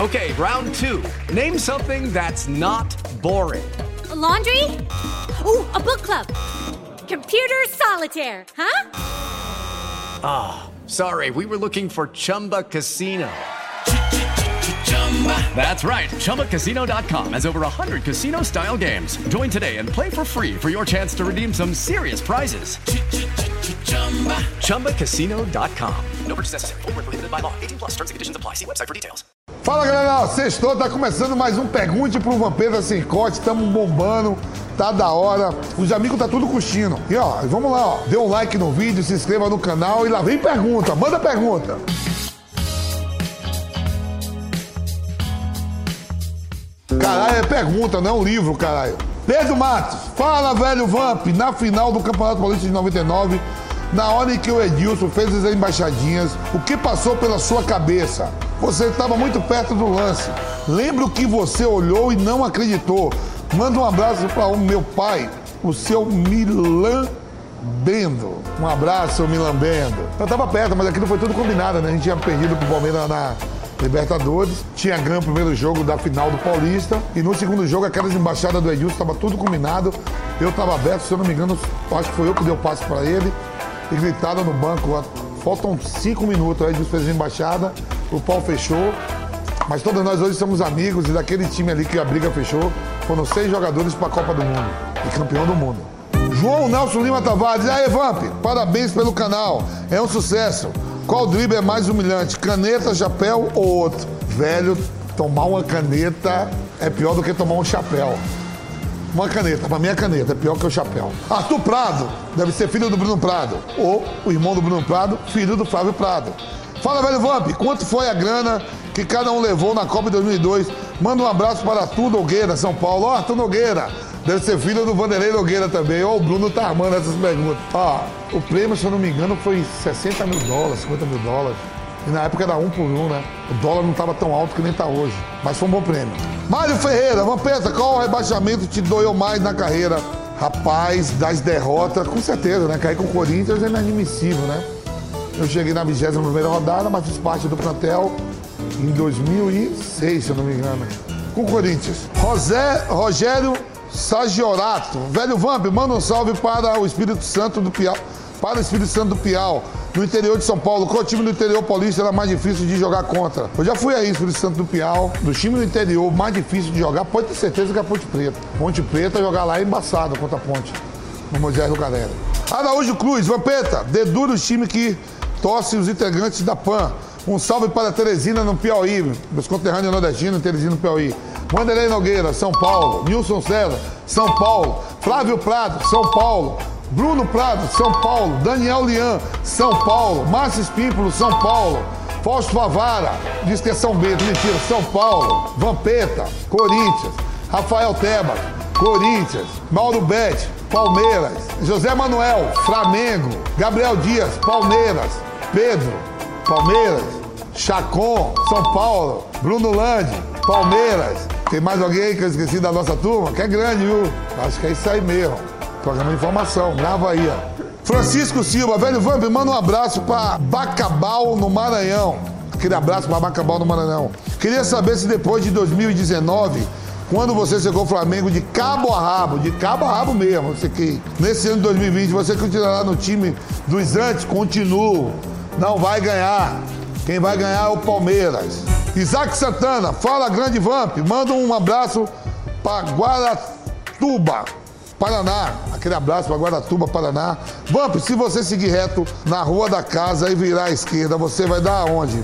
Okay, round 2. Name something that's not boring. A laundry? Ooh, a book club. Computer solitaire, huh? Ah, sorry, we were looking for Chumba Casino. That's right. ChumbaCasino.com has over 100 casino-style games. Join today and play for free for your chance to redeem some serious prizes. ChumbaCasino.com. No purchase necessary. Void where prohibited by law. 18+ terms and conditions apply. See website for details. Fala, galera. Sextou, tá começando mais um Pergunte pro Vampeta Sem Corte. Tamo bombando. Tá da hora. Os amigos tá tudo curtindo. E ó, vamos lá, ó. Dê um like no vídeo, se inscreva no canal e lá vem pergunta. Manda pergunta. Caralho, é pergunta, não é um livro, caralho. Pedro Matos, fala, velho Vamp, na final do Campeonato Paulista de 99, na hora em que o Edilson fez as embaixadinhas, o que passou pela sua cabeça? Você estava muito perto do lance. Lembro que você olhou e não acreditou. Manda um abraço para o meu pai, o seu Milan Bendo. Um abraço, seu Milan Bendo. Eu tava perto, mas aquilo foi tudo combinado, né? A gente tinha perdido pro Palmeiras na Libertadores, tinha ganho o primeiro jogo da final do Paulista e no segundo jogo aquelas embaixadas do Edilson, estava tudo combinado, eu estava aberto, se eu não me engano, acho que foi eu que dei o passe para ele e gritaram no banco, faltam 5 minutos, o Edilson fez a embaixada, o pau fechou, mas todos nós hoje somos amigos e daquele time ali que a briga fechou, foram 6 jogadores para a Copa do Mundo e campeão do mundo. João Nelson Lima Tavares, e aí Vamp, parabéns pelo canal, é um sucesso. Qual drible é mais humilhante, caneta, chapéu ou outro? Velho, tomar uma caneta é pior do que tomar um chapéu. Uma caneta, pra mim a caneta é pior que o chapéu. Arthur Prado, deve ser filho do Bruno Prado. Ou o irmão do Bruno Prado, filho do Flávio Prado. Fala, velho Vamp, quanto foi a grana que cada um levou na Copa de 2002? Manda um abraçu para Arthur Nogueira, São Paulo. Ó, Arthur Nogueira. Deve ser filho do Vanderlei Nogueira também. Ó, o Bruno tá armando essas perguntas. Ó, o prêmio, se eu não me engano, foi 60 mil dólares, 50 mil dólares. E na época era 1 por 1, né? O dólar não tava tão alto que nem tá hoje. Mas foi um bom prêmio. Mário Ferreira, Vampeta, qual rebaixamento te doeu mais na carreira? Rapaz, das derrotas, com certeza, né? Cair com o Corinthians é inadmissível, né? Eu cheguei na 21ª rodada, mas fiz parte do plantel em 2006, se eu não me engano. Com o Corinthians. Rogério Sagiorato, velho Vamp, manda um salve para o Espírito Santo do Piau. Para o Espírito Santo do Piau, no interior de São Paulo. Qual time do interior paulista era mais difícil de jogar contra? Eu já fui aí, Espírito Santo do Piau. Do time do interior mais difícil de jogar, pode ter certeza que é a Ponte Preta. Ponte Preta jogar lá é embaçado contra a Ponte. No Moisés do Galera. Araújo Cruz, Vampeta, dedura o time que torce os integrantes da PAN. Um salve para Teresina no Piauí, meus conterrâneos nordestinos, Teresina no Piauí. Vanderlei Nogueira, São Paulo. Nilson César, São Paulo. Flávio Prado, São Paulo. Bruno Prado, São Paulo. Daniel Lian, São Paulo. Márcio Espímpolo, São Paulo. Fausto Favara, diz que é São Bento, mentira, São Paulo. Vampeta, Corinthians. Rafael Tebas, Corinthians. Mauro Betti, Palmeiras. José Manuel, Flamengo. Gabriel Dias, Palmeiras. Pedro, Palmeiras. Chacon, São Paulo. Bruno Landi, Palmeiras. Tem mais alguém que eu esqueci da nossa turma? Que é grande, viu? Acho que é isso aí mesmo. Programa de informação, grava aí, ó. Francisco Silva, velho Vamp, manda um abraço pra Bacabal, no Maranhão. Aquele abraço pra Bacabal, no Maranhão. Queria saber se depois de 2019, quando você chegou ao Flamengo de cabo a rabo mesmo, você que nesse ano de 2020 você continuará no time dos antes, continuo. Não vai ganhar. Quem vai ganhar é o Palmeiras. Isaac Santana, fala grande Vamp, manda um abraço para Guaratuba, Paraná. Aquele abraço para Guaratuba, Paraná. Vamp, se você seguir reto na rua da casa e virar à esquerda, você vai dar aonde?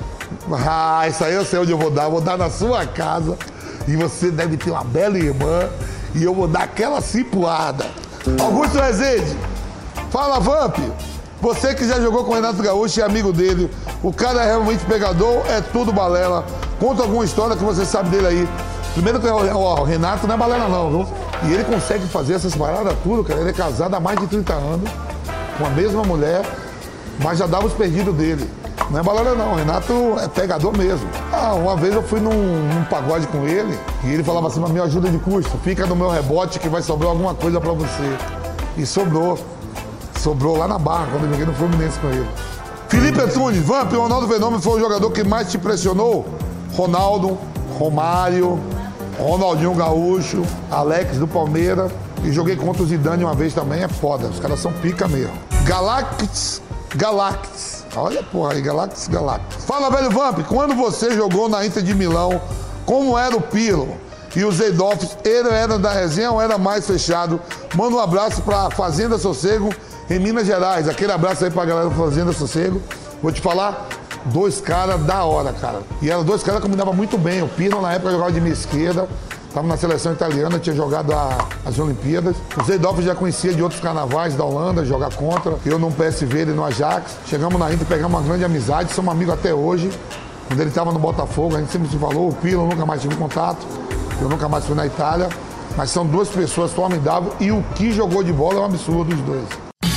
Ah, isso aí eu sei onde eu vou dar. Eu vou dar na sua casa e você deve ter uma bela irmã e eu vou dar aquela cipuada. Augusto Rezende, fala Vamp. Você que já jogou com o Renato Gaúcho e é amigo dele, o cara é realmente pegador, é tudo balela. Conta alguma história que você sabe dele aí. Primeiro que o Renato não é balela não, viu? E ele consegue fazer essas paradas tudo, cara. Ele é casado há mais de 30 anos, com a mesma mulher, mas já dava os perdidos dele. Não é balela não, o Renato é pegador mesmo. Uma vez eu fui num pagode com ele, e ele falava assim, mas me ajuda de custo, fica no meu rebote que vai sobrar alguma coisa pra você. E sobrou. Sobrou lá na Barra, quando eu joguei no Fluminense com ele. Felipe Antunes, Vamp, o Ronaldo Fenômeno foi o jogador que mais te impressionou? Ronaldo, Romário, Ronaldinho Gaúcho, Alex do Palmeiras. E joguei contra o Zidane uma vez também, é foda. Os caras são pica mesmo. Galactus. Olha, porra aí, Galactus. Fala, velho Vamp, quando você jogou na Inter de Milão, como era o Pirlo? E o Zeidorf, ele era da resenha ou era mais fechado? Manda um abraço pra Fazenda Sossego, em Minas Gerais. Aquele abraço aí pra galera da Fazenda Sossego. Vou te falar, 2 caras da hora, cara. E eram 2 caras que combinavam muito bem. O Pirlo, na época, jogava de minha esquerda. Estava na seleção italiana, tinha jogado as Olimpíadas. O Zeidorf já conhecia de outros carnavais da Holanda, jogar contra. Eu no PSV, ele no Ajax. Chegamos na Inter, pegamos uma grande amizade, somos amigos até hoje. Quando ele estava no Botafogo, a gente sempre se falou. O Pirlo, nunca mais tive contato. Eu nunca mais fui na Itália. Mas são 2 pessoas formidáveis e o que jogou de bola é um absurdo dos 2.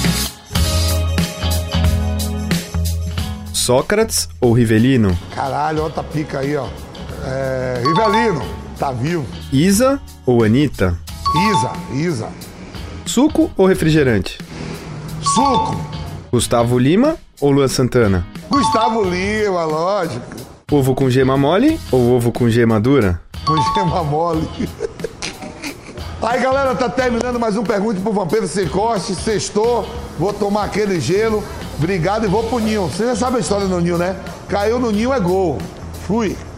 Sócrates ou Rivelino? Caralho, outra pica aí, ó. Rivelino, tá vivo. Isa ou Anitta? Isa. Suco ou refrigerante? Suco. Gustavo Lima ou Luan Santana? Gustavo Lima, lógico. Ovo com gema mole ou ovo com gema dura? Com gema mole. Aí, galera, tá terminando mais um Pergunte pro Vampiro Sem Corte. Sextou, vou tomar aquele gelo. Obrigado e vou pro Ninho. Você já sabe a história do Ninho, né? Caiu no Ninho é gol. Fui.